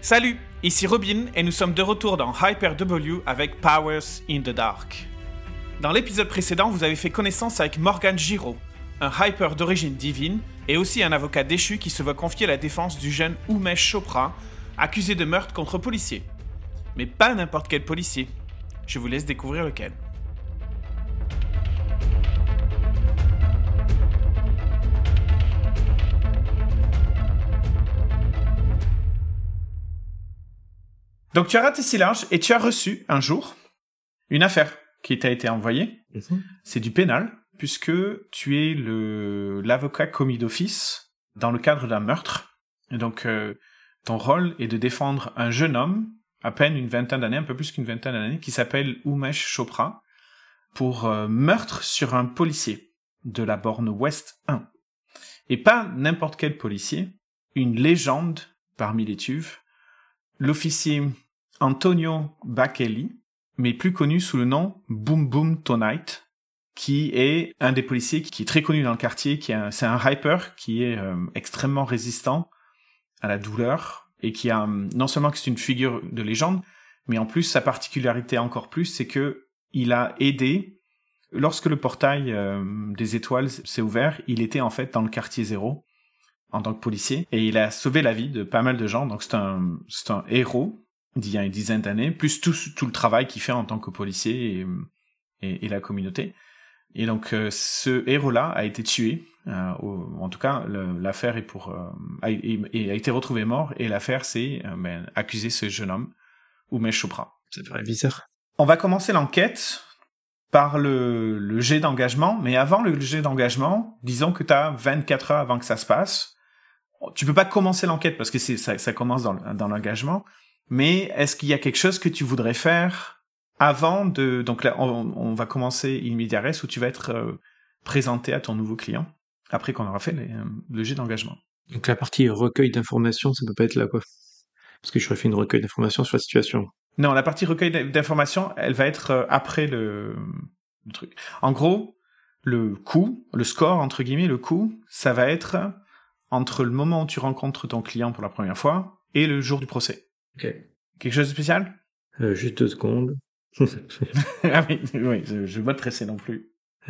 Salut, ici Robin et nous sommes de retour dans Hyper W avec Powers in the Dark. Dans l'épisode précédent, vous avez fait connaissance avec Morgan Giraud, un hyper d'origine divine et aussi un avocat déchu qui se voit confier la défense du jeune Umesh Chopra, accusé de meurtre contre policier. Mais pas n'importe quel policier. Je vous laisse découvrir lequel. Donc tu as raté si large et tu as reçu un jour une affaire qui t'a été envoyée. C'est du pénal puisque tu es l'avocat commis d'office dans le cadre d'un meurtre. Et donc ton rôle est de défendre un jeune homme, à peine une vingtaine d'années, un peu plus qu'une vingtaine d'années, qui s'appelle Umesh Chopra, pour meurtre sur un policier de la borne Ouest 1. Et pas n'importe quel policier, une légende parmi les tuves, l'officier Antonio Bacchelli, mais plus connu sous le nom Boom Boom Tonight, qui est un des policiers qui est très connu dans le quartier, c'est un hyper qui est extrêmement résistant à la douleur, et qui a, non seulement que c'est une figure de légende, mais en plus, sa particularité encore plus, c'est que il a aidé, lorsque le portail des étoiles s'est ouvert, il était en fait dans le quartier 0, en tant que policier, et il a sauvé la vie de pas mal de gens, donc c'est un héros d'il y a une dizaine d'années, plus tout le travail qu'il fait en tant que policier et la communauté. Et donc ce héros-là a été tué, en tout cas l'affaire a été retrouvé mort, et l'affaire c'est accuser ce jeune homme, Umesh Chopra. Ça paraît bizarre. On va commencer l'enquête par le jet d'engagement, mais avant le jet d'engagement, disons que tu as 24 heures avant que ça se passe. Tu peux pas commencer l'enquête parce que ça commence dans l'engagement, mais est-ce qu'il y a quelque chose que tu voudrais faire avant de... Donc là, on va commencer in media res, où tu vas être présenté à ton nouveau client, après qu'on aura fait le jet d'engagement. Donc la partie recueil d'informations, ça peut pas être là, quoi. Parce que j'aurais fait une recueil d'informations sur la situation. Non, la partie recueil d'informations, elle va être après le truc. En gros, le score, entre guillemets, le coup, ça va être entre le moment où tu rencontres ton client pour la première fois et le jour du procès. Ok. Quelque chose de spécial? Juste 2 secondes. Ah oui, je veux pas te presser non plus.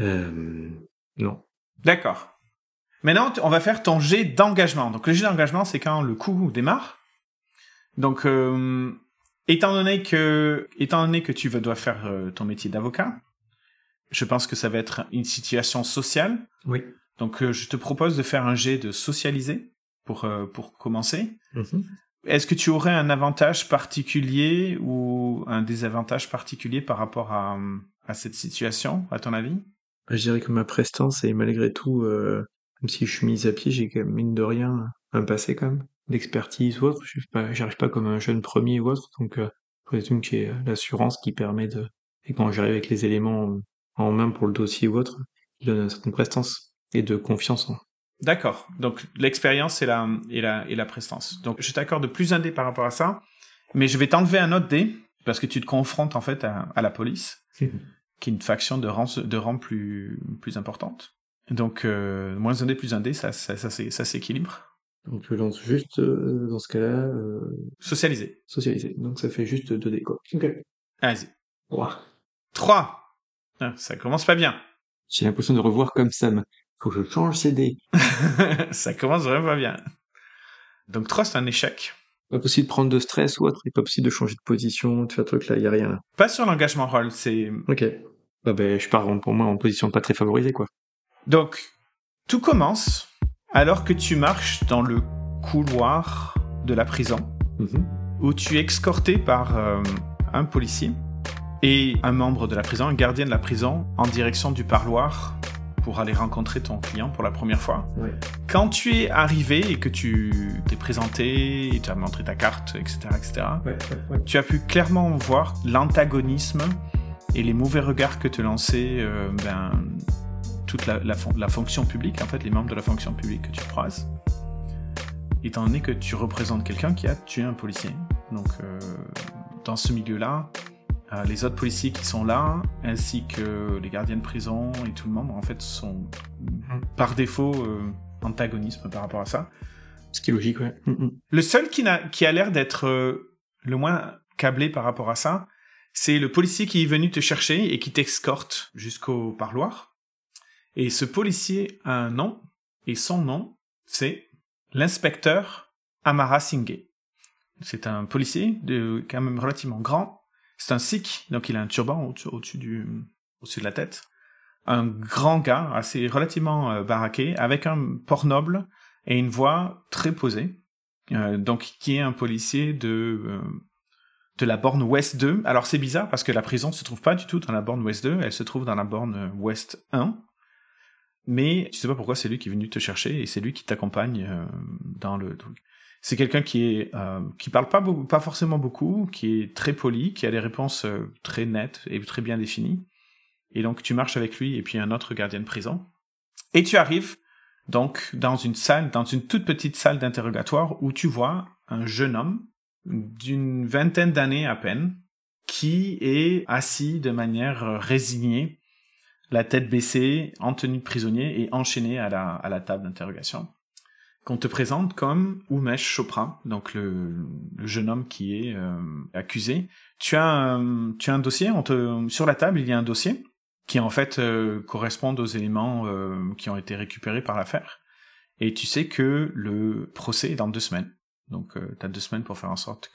Non. D'accord. Maintenant, on va faire ton jet d'engagement. Donc le jet d'engagement, c'est quand le coup démarre. Donc, étant donné que tu dois faire ton métier d'avocat, je pense que ça va être une situation sociale. Oui. Donc, je te propose de faire un jet de socialiser pour commencer. Mm-hmm. Est-ce que tu aurais un avantage particulier ou un désavantage particulier par rapport à cette situation, à ton avis? Je dirais que ma prestance est malgré tout, même si je suis mis à pied, j'ai quand même, mine de rien, un passé quand même, d'expertise ou autre. J'arrive pas comme un jeune premier ou autre, donc je présume que j'ai l'assurance qui permet de... Et quand j'arrive avec les éléments en main pour le dossier ou autre, il donne une certaine prestance et de confiance en... D'accord. Donc, l'expérience et la prestance. Donc, je t'accorde plus un dé par rapport à ça, mais je vais t'enlever un autre dé, parce que tu te confrontes, en fait, à la police, qui est une faction de rang plus importante. Donc, moins un dé, plus un dé, ça s'équilibre. Donc, je lance juste, dans ce cas-là... Socialiser. Donc, ça fait juste 2 dés, quoi. Ok. Vas-y. Wow. 3. Ah, ça commence pas bien. J'ai l'impression de revoir comme Sam. Faut que je change ces dés. Ça commence vraiment pas bien. Donc 3, c'est un échec. Pas possible de prendre de stress ou autre, il est pas possible de changer de position, de faire truc là, y a rien là. Pas sur l'engagement rôle, c'est... Ok. Bah je pars pour moi en position pas très favorisée, quoi. Donc, tout commence alors que tu marches dans le couloir de la prison, où tu es escorté par un policier et un membre de la prison, un gardien de la prison, en direction du parloir pour aller rencontrer ton client pour la première fois. Ouais. Quand tu es arrivé et que tu t'es présenté, et tu as montré ta carte, etc., Ouais. tu as pu clairement voir l'antagonisme et les mauvais regards que te lançait toute la fonction publique, en fait, les membres de la fonction publique que tu croises, étant donné que tu représentes quelqu'un qui a tué un policier. Donc, dans ce milieu-là, les autres policiers qui sont là, ainsi que les gardiens de prison et tout le monde, en fait, sont par défaut antagonisme par rapport à ça. Ce qui est logique, ouais. Le seul qui a l'air d'être le moins câblé par rapport à ça, c'est le policier qui est venu te chercher et qui t'escorte jusqu'au parloir. Et ce policier a un nom, et son nom, c'est l'inspecteur Amara Singh. C'est un policier quand même relativement grand. C'est un sikh, donc il a un turban au-dessus de la tête. Un grand gars, assez relativement baraqué, avec un port noble et une voix très posée. Donc qui est un policier de la borne Ouest 2. Alors c'est bizarre parce que la prison se trouve pas du tout dans la borne Ouest 2, elle se trouve dans la borne Ouest 1. Mais tu sais pas pourquoi c'est lui qui est venu te chercher et c'est lui qui t'accompagne dans le truc. C'est quelqu'un qui parle pas forcément beaucoup, qui est très poli, qui a des réponses très nettes et très bien définies. Et donc tu marches avec lui et puis un autre gardien de prison. Et tu arrives donc dans une toute petite salle d'interrogatoire où tu vois un jeune homme d'une vingtaine d'années à peine qui est assis de manière résignée, la tête baissée, en tenue de prisonnier et enchaîné à la table d'interrogation. Qu'on te présente comme Umesh Chopra, donc le jeune homme qui est accusé. Tu as un dossier, sur la table il y a un dossier qui en fait correspond aux éléments qui ont été récupérés par l'affaire. Et tu sais que le procès est dans 2 semaines. Donc tu as 2 semaines pour faire en sorte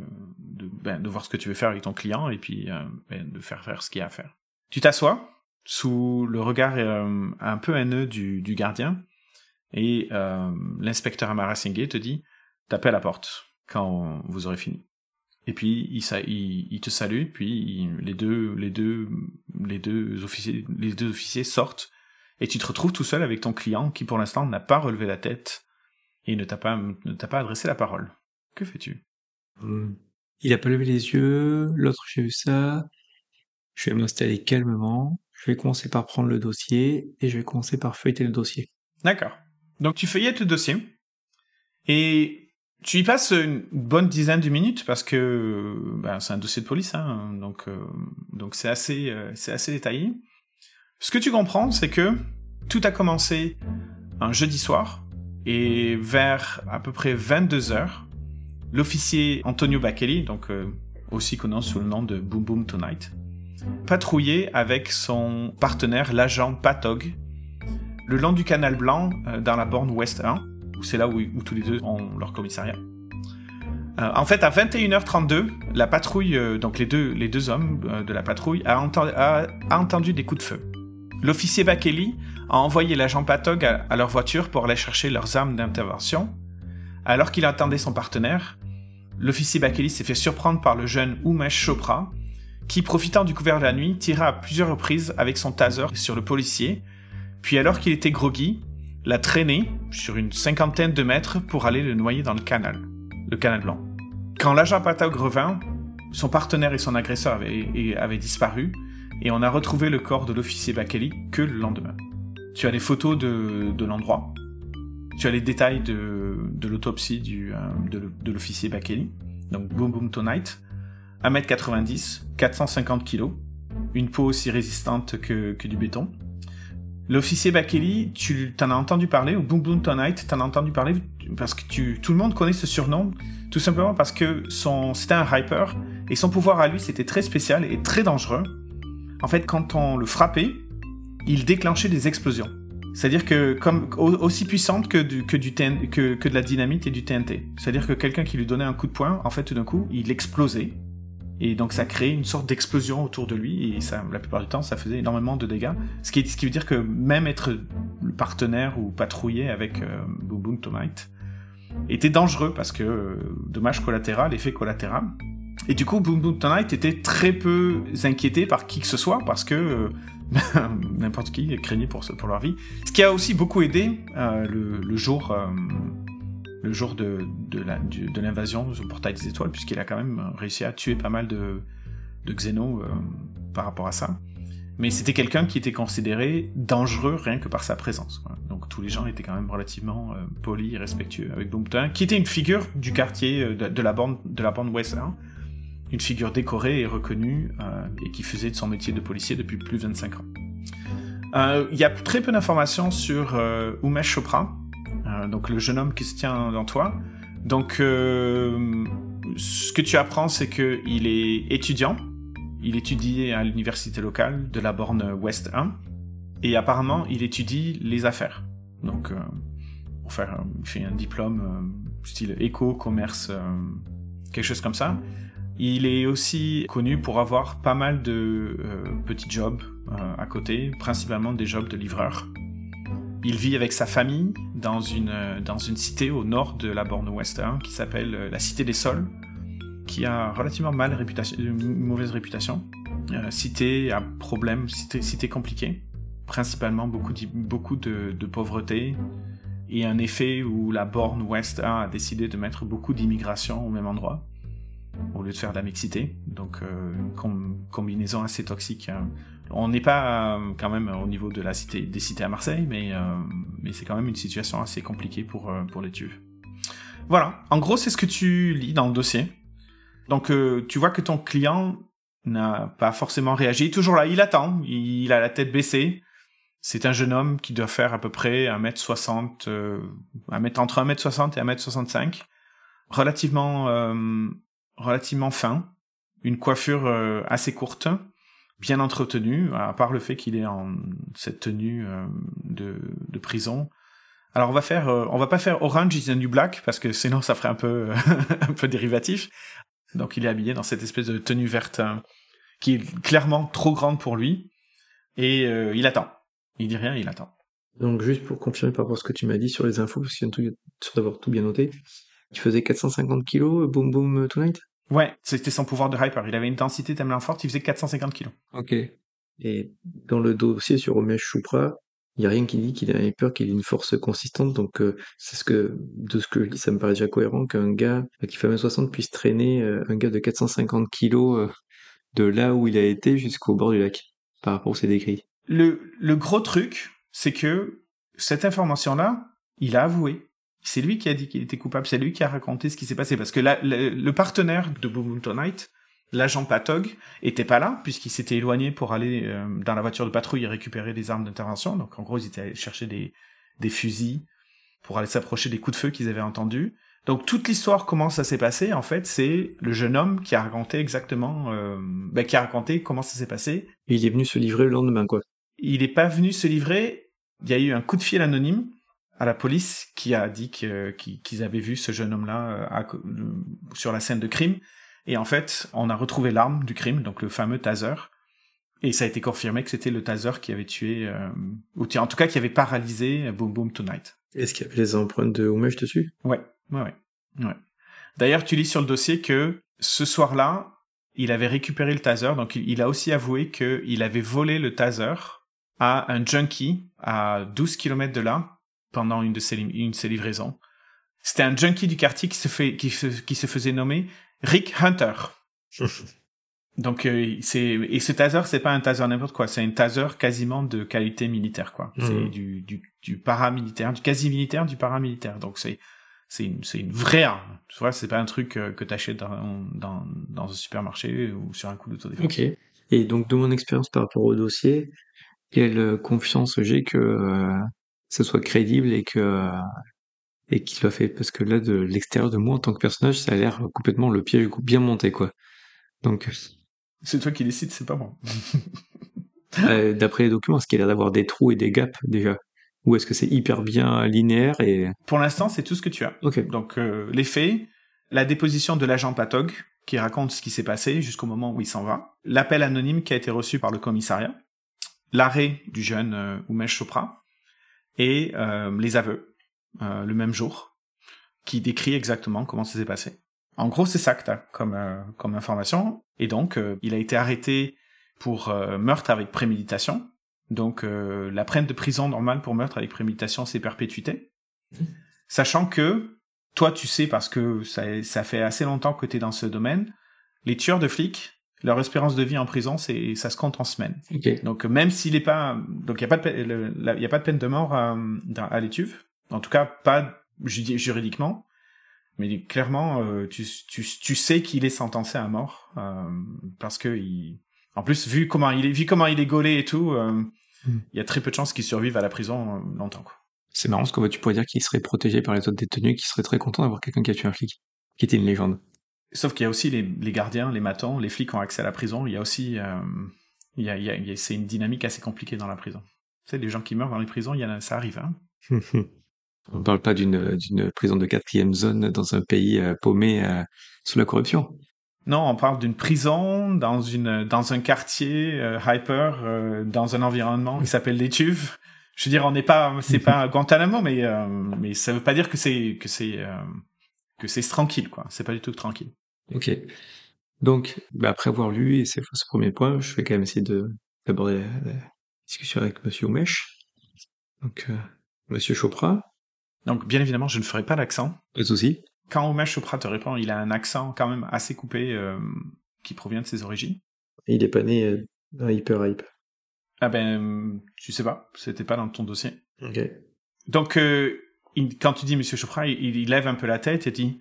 de voir ce que tu veux faire avec ton client et puis de faire ce qu'il y a à faire. Tu t'assois sous le regard un peu haineux du gardien. Et l'inspecteur Amara Singh te dit « Tapez à la porte quand vous aurez fini. » Et puis il te salue, puis les deux officiers sortent, et tu te retrouves tout seul avec ton client qui pour l'instant n'a pas relevé la tête et ne t'a pas adressé la parole. Que fais-tu ? Il a pas levé les yeux, l'autre j'ai vu ça, je vais m'installer calmement, je vais commencer par prendre le dossier, et je vais commencer par feuilleter le dossier. D'accord. Donc tu feuillettes le dossier, et tu y passes une bonne dizaine de minutes, parce que c'est un dossier de police, hein, donc c'est assez détaillé. Ce que tu comprends, c'est que tout a commencé un jeudi soir, et vers à peu près 22h, l'officier Antonio Bakeli, donc aussi connu sous le nom de Boom Boom Tonight, patrouillait avec son partenaire, l'agent Patog, le long du canal blanc dans la borne Ouest 1, c'est là où tous les deux ont leur commissariat. En fait, à 21h32, la patrouille, donc les deux hommes de la patrouille, a entendu des coups de feu. L'officier Bakeli a envoyé l'agent Patog à leur voiture pour aller chercher leurs armes d'intervention. Alors qu'il attendait son partenaire, l'officier Bakeli s'est fait surprendre par le jeune Umesh Chopra, qui, profitant du couvert de la nuit, tira à plusieurs reprises avec son taser sur le policier, puis alors qu'il était groggy, l'a traîné sur une 50aine de mètres pour aller le noyer dans le canal blanc. Quand l'agent Patog revint, son partenaire et son agresseur avaient disparu, et on a retrouvé le corps de l'officier Bakeli que le lendemain. Tu as les photos de l'endroit, tu as les détails de l'autopsie de l'officier Bakeli, donc Boom Boom Tonight, 1m90, 450 kg, une peau aussi résistante que du béton. L'officier Bakeli, tu t'en as entendu parler, ou Boom Boom Tonight, t'en as entendu parler parce que tout le monde connaît ce surnom, tout simplement parce que c'était un hyper, et son pouvoir à lui, c'était très spécial et très dangereux. En fait, quand on le frappait, il déclenchait des explosions. C'est-à-dire que aussi puissantes que de la dynamite et du TNT. C'est-à-dire que quelqu'un qui lui donnait un coup de poing, en fait, tout d'un coup, il explosait. Et donc ça créait une sorte d'explosion autour de lui, et ça, la plupart du temps, ça faisait énormément de dégâts. Ce qui veut dire que même être le partenaire ou patrouiller avec Boom Boom Tonight était dangereux, parce que dommage collatéral, effet collatéral. Et du coup, Boom Boom Tonight était très peu inquiété par qui que ce soit, parce que n'importe qui craignait pour leur vie. Ce qui a aussi beaucoup aidé le jour de l'invasion au portail des étoiles, puisqu'il a quand même réussi à tuer pas mal de xénos par rapport à ça. Mais c'était quelqu'un qui était considéré dangereux rien que par sa présence. Voilà. Donc tous les gens étaient quand même relativement polis et respectueux avec Boom Boom Tonight, qui était une figure du quartier de la bande West 1, une figure décorée et reconnue, et qui faisait de son métier de policier depuis plus de 25 ans. Il y a très peu d'informations sur Umesh Chopra. donc le jeune homme qui se tient dans toi. Donc, ce que tu apprends, c'est qu'il est étudiant. Il étudie à l'université locale de la borne Ouest 1. Et apparemment, il étudie les affaires. Donc, il fait un diplôme style éco, commerce, quelque chose comme ça. Il est aussi connu pour avoir pas mal de petits jobs à côté, principalement des jobs de livreur. Il vit avec sa famille dans une cité au nord de la borne ouest 1 qui s'appelle la Cité des Sols, qui a relativement une mauvaise réputation. Cité à problème, cité compliquée, principalement beaucoup de pauvreté et un effet où la borne ouest 1 a décidé de mettre beaucoup d'immigration au même endroit au lieu de faire de la mixité, donc une combinaison assez toxique. On n'est pas quand même au niveau de des cités à Marseille, mais c'est quand même une situation assez compliquée pour les tueurs. Voilà, en gros c'est ce que tu lis dans le dossier. Donc tu vois que ton client n'a pas forcément réagi, toujours là, il attend, il a la tête baissée. C'est un jeune homme qui doit faire à peu près 1m60, entre 1m60 et 1m65, relativement fin, une coiffure assez courte, bien entretenue, à part le fait qu'il est en cette tenue de prison. Alors on va pas faire Orange is the New Black parce que sinon ça ferait un peu un peu dérivatif. Donc il est habillé dans cette espèce de tenue verte qui est clairement trop grande pour lui et il attend. Il dit rien, il attend. Donc juste pour confirmer par rapport à ce que tu m'as dit sur les infos, parce qu'il y a sûr d'avoir tout bien noté, il faisait 450 kilos, Boom Boom Tonight? Ouais, c'était son pouvoir de hyper. Il avait une densité tellement forte, il faisait 450 kilos. Ok. Et dans le dossier sur Umesh Chopra, il n'y a rien qui dit qu'il avait peur qu'il ait une force consistante, donc de ce que je lis, ça me paraît déjà cohérent qu'un gars qui fait 1m60 puisse traîner un gars de 450 kilos de là où il a été jusqu'au bord du lac, par rapport où c'est décrit. Le gros truc, c'est que cette information-là, il a avoué. C'est lui qui a dit qu'il était coupable, c'est lui qui a raconté ce qui s'est passé, parce que le partenaire de Boom Boom Tonight, l'agent Patog, était pas là, puisqu'il s'était éloigné pour aller dans la voiture de patrouille et récupérer des armes d'intervention. Donc en gros, ils étaient allés chercher des fusils pour aller s'approcher des coups de feu qu'ils avaient entendus. Donc toute l'histoire, comment ça s'est passé, en fait, c'est le jeune homme qui a raconté exactement, qui a raconté comment ça s'est passé. Et il est venu se livrer le lendemain, quoi. Il est pas venu se livrer, il y a eu un coup de fil anonyme à la police qui a dit qu'ils avaient vu ce jeune homme-là sur la scène de crime. Et en fait, on a retrouvé l'arme du crime, donc le fameux taser. Et ça a été confirmé que c'était le taser qui avait tué, ou en tout cas qui avait paralysé Boom Boom Tonight. Est-ce qu'il y avait les empreintes de Umesh dessus? Ouais. D'ailleurs, tu lis sur le dossier que ce soir-là, il avait récupéré le taser, donc il a aussi avoué qu'il avait volé le taser à un junkie à 12 km de là, pendant une de ses livraisons. C'était un junkie du quartier qui se faisait nommer Rick Hunter. Donc et ce taser, c'est pas un taser n'importe quoi, c'est un taser quasiment de qualité militaire, quoi. C'est du paramilitaire, du quasi-militaire, du paramilitaire. Donc c'est une vraie arme. Tu vois, c'est pas un truc que t'achètes dans un supermarché ou sur un coup d'autodéfense. Ok. Et donc de mon expérience par rapport au dossier, quelle confiance j'ai que ce soit crédible et qu'il soit fait, parce que là de l'extérieur de moi en tant que personnage, ça a l'air complètement le piège bien monté, quoi. Donc c'est toi qui décides, c'est pas moi. D'après les documents, est-ce qu'il y a l'air d'avoir des trous et des gaps déjà, ou est-ce que c'est hyper bien linéaire et... Pour l'instant, c'est tout ce que tu as. Ok. Donc les faits, la déposition de l'agent Patog qui raconte ce qui s'est passé jusqu'au moment où il s'en va, l'appel anonyme qui a été reçu par le commissariat, l'arrêt du jeune Umesh Chopra et les aveux le même jour qui décrit exactement comment ça s'est passé. En gros, c'est ça que t'as comme information. Et donc, il a été arrêté pour meurtre avec préméditation. Donc, la peine de prison normale pour meurtre avec préméditation, c'est perpétuité. Sachant que, toi, tu sais, parce que ça fait assez longtemps que t'es dans ce domaine, les tueurs de flics, leur espérance de vie en prison, ça se compte en semaines. Okay. Donc, même s'il est pas... Donc, il n'y a pas de peine de mort à l'Étuve. En tout cas, pas juridiquement. Mais clairement, tu sais qu'il est sentencé à mort parce que en plus vu comment il est gaulé et tout, il y a très peu de chances qu'il survive à la prison longtemps, quoi. C'est marrant parce que tu pourrais dire qu'il serait protégé par les autres détenus, qui seraient très contents d'avoir quelqu'un qui a tué un flic, qui était une légende. Sauf qu'il y a aussi les gardiens, les matons, les flics ont accès à la prison. Il y a aussi... c'est une dynamique assez compliquée dans la prison. Tu sais, les gens qui meurent dans les prisons, ça arrive, hein. On parle pas d'une prison de 4e zone dans un pays paumé sous la corruption. Non, on parle d'une prison dans un quartier hyper, dans un environnement qui s'appelle les Tuves. Je veux dire, c'est pas Guantanamo, mais ça veut pas dire que c'est tranquille, quoi. C'est pas du tout tranquille. Ok. Donc, après avoir lu ce premier point, je vais quand même essayer d'aborder la discussion avec Monsieur Oumesh. Donc, Monsieur Chopra. Donc, bien évidemment, je ne ferai pas l'accent. Pas de souci. Quand Oumesh Chopra te répond, il a un accent quand même assez coupé qui provient de ses origines. Il est pas né dans Hyper Hype. Ah ben, tu sais pas, c'était pas dans ton dossier. Ok. Donc, quand tu dis Monsieur Chopra, il lève un peu la tête et dit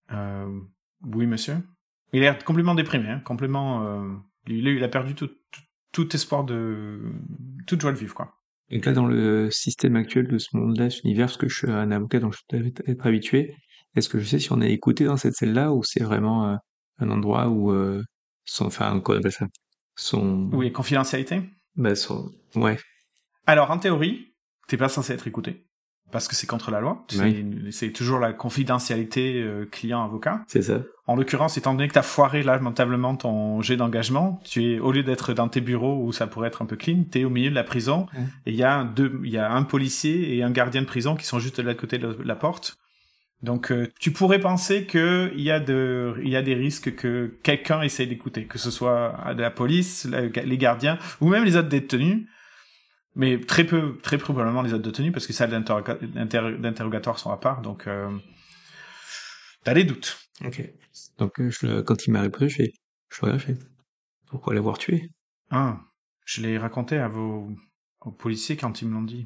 oui, monsieur. Il a l'air complètement déprimé, hein, complètement... il a perdu tout espoir toute joie de vivre, quoi. Donc là, dans le système actuel de ce monde-là, cet univers, parce que je suis un avocat dont je dois être habitué, est-ce que je sais si on a écouté dans cette celle-là ou c'est vraiment un endroit où quoi on appelle ça, Oui, confidentialité. Ouais. Alors, en théorie, t'es pas censé être écouté. Parce que c'est contre la loi. C'est toujours la confidentialité client-avocat. C'est ça. En l'occurrence, étant donné que t'as foiré lamentablement ton jet d'engagement, au lieu d'être dans tes bureaux où ça pourrait être un peu clean, t'es au milieu de la prison, et il y a un policier et un gardien de prison qui sont juste de l'autre côté de la porte. Donc, tu pourrais penser qu'il y a des risques que quelqu'un essaie d'écouter, que ce soit de la police, les gardiens, ou même les autres détenus. Mais très probablement les autres détenus, parce que salles d'interrogatoire sont à part, donc t'as des doutes. Ok. Donc quand il m'a répondu, je fais pourquoi l'avoir tué? Je l'ai raconté aux policiers quand ils me l'ont dit.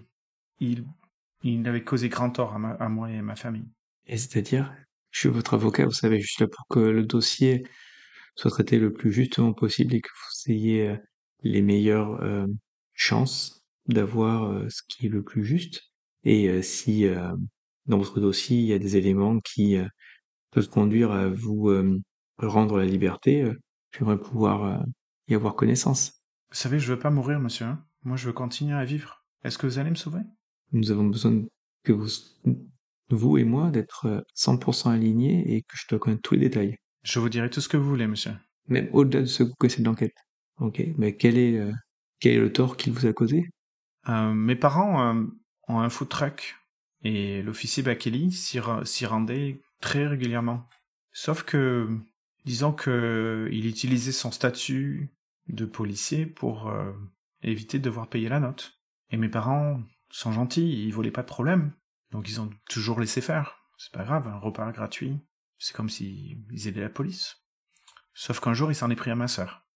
Il avait causé grand tort à moi et à ma famille. Et c'est-à-dire, je suis votre avocat, vous savez, juste là pour que le dossier soit traité le plus justement possible et que vous ayez les meilleures chances d'avoir ce qui est le plus juste. Et si dans votre dossier il y a des éléments qui peuvent conduire à vous rendre la liberté, j'aimerais pouvoir y avoir connaissance. Vous savez, je veux pas mourir, monsieur. Hein. Moi, je veux continuer à vivre. Est-ce que vous allez me sauver? Nous avons besoin que vous et moi, d'être 100% alignés et que je dois connaître tous les détails. Je vous dirai tout ce que vous voulez, monsieur. Même au-delà de ce que vous connaissez de l'enquête. Ok, mais quel est le tort qu'il vous a causé? Mes parents ont un food truck et l'officier Bakeli s'y rendait très régulièrement. Sauf que, disons que il utilisait son statut de policier pour éviter de devoir payer la note. Et mes parents sont gentils, ils voulaient pas de problème. Donc ils ont toujours laissé faire. C'est pas grave, un repas gratuit. C'est comme s'ils aidaient la police. Sauf qu'un jour, il s'en est pris à ma sœur.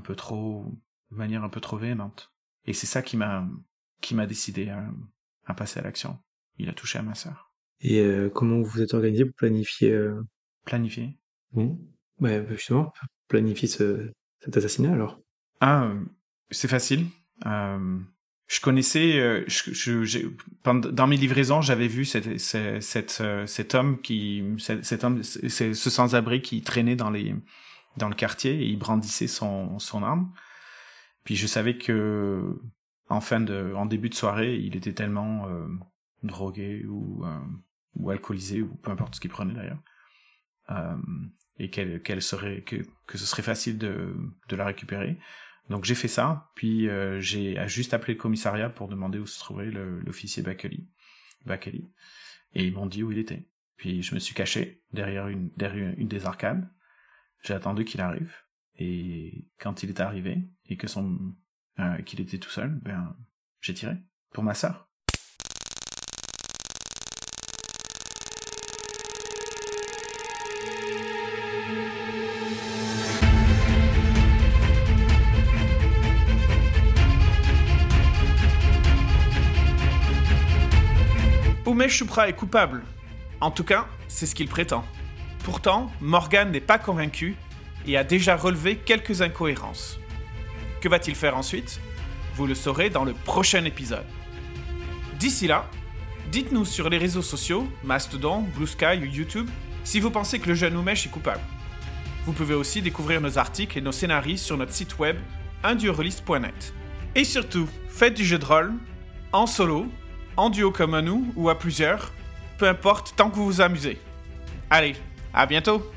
De manière un peu trop véhémente. Et c'est ça qui m'a décidé à passer à l'action. Il a touché à ma sœur. Et comment vous êtes organisé pour planifier Planifier? Bon. Justement, planifier cet assassinat alors. C'est facile. Je connaissais, dans mes livraisons, j'avais vu cet homme ce sans-abri qui traînait dans le quartier et il brandissait son arme. Puis je savais que en début de soirée, il était tellement drogué ou alcoolisé ou peu importe ce qu'il prenait d'ailleurs, et que ce serait facile de la récupérer. Donc j'ai fait ça, puis j'ai juste appelé le commissariat pour demander où se trouvait l'officier Bakeli, et ils m'ont dit où il était. Puis je me suis caché derrière une des arcades. J'ai attendu qu'il arrive, et quand il est arrivé et que qu'il était tout seul, j'ai tiré pour ma sœur. Oumesh Chopra est coupable. En tout cas, c'est ce qu'il prétend. Pourtant, Morgan n'est pas convaincu et a déjà relevé quelques incohérences. Que va-t-il faire ensuite ? Vous le saurez dans le prochain épisode. D'ici là, Dites-nous sur les réseaux sociaux, Mastodon, Blue Sky ou YouTube, si vous pensez que le jeune Umesh est coupable. Vous pouvez aussi découvrir nos articles et nos scénarios sur notre site web unduorolist.net. Et surtout, faites du jeu de rôle, en solo, en duo comme nous ou à plusieurs, peu importe tant que vous vous amusez. Allez, à bientôt!